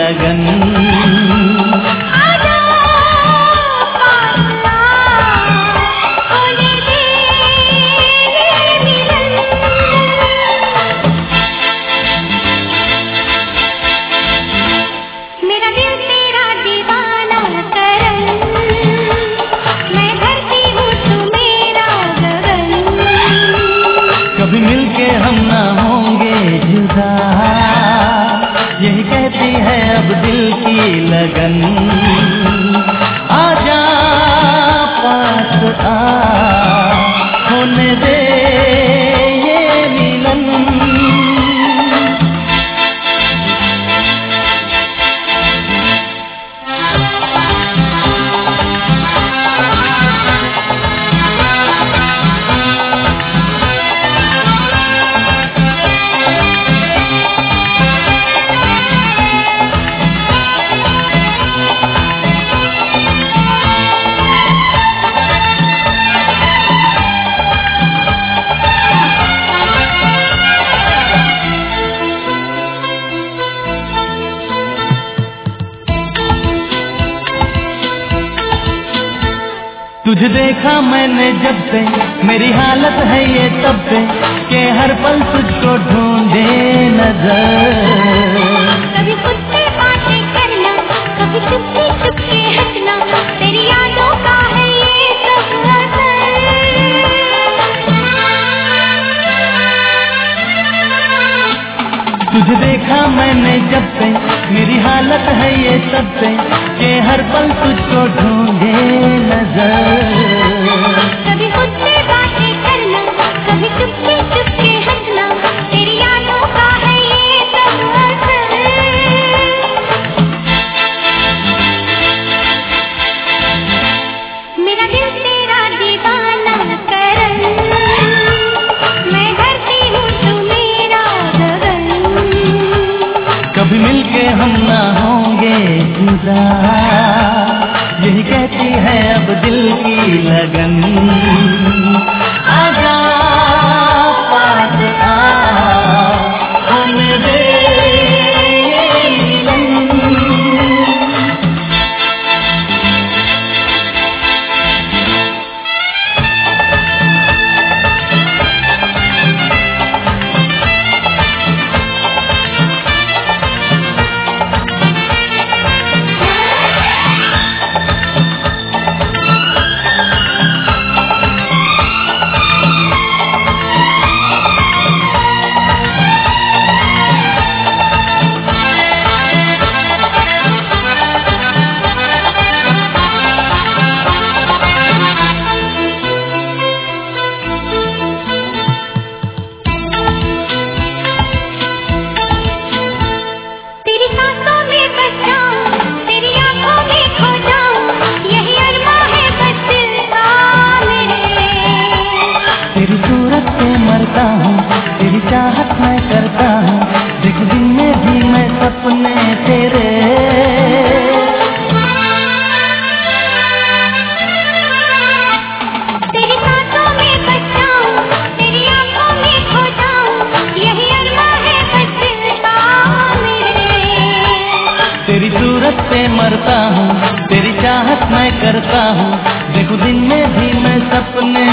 लगन। कभी मिलके हम ना होंगे जुदा, यही कहती है अब दिल की लगन। आजा पास आ, होने दे ये मिलन। तुझे देखा मैंने जब से, मेरी हालत है ये तब से, कि हर पल तुझको ढूंढे नजर। कभी खुद से बातें करना, कभी चुपके चुपके हंसना, तेरी यादों का है ये सब असर। तुझे देखा मैंने जब से, मेरी हालत है ये तब से, कि हर पल तुझको ढूंढे नजर। कभी खुद से बातें करना, कभी चुपके चुपके हंसना, तेरी यादों का है ये सब असर। मेरा दिल तेरा दीवाना करन, मैं डरती हूँ तू मेरा गगन। कभी मिलके हम ना होंगे जुदा, यही कहती है अब दिल की लगन। आजा पास आ, होने दे ये मिलन। तेरी सूरत पे मरता हूँ, तेरी चाहत मैं करता हूँ, देख दिन में भी मैं सपने तेरे। तेरी सांसों में बसा हूँ, तेरी आँखों में खो जाऊँ, यही अरमां है बचता मेरे। तेरी सूरत पे मरता हूँ, तेरी चाहत मैं करता हूँ, देखो दिन में भी मैं सपने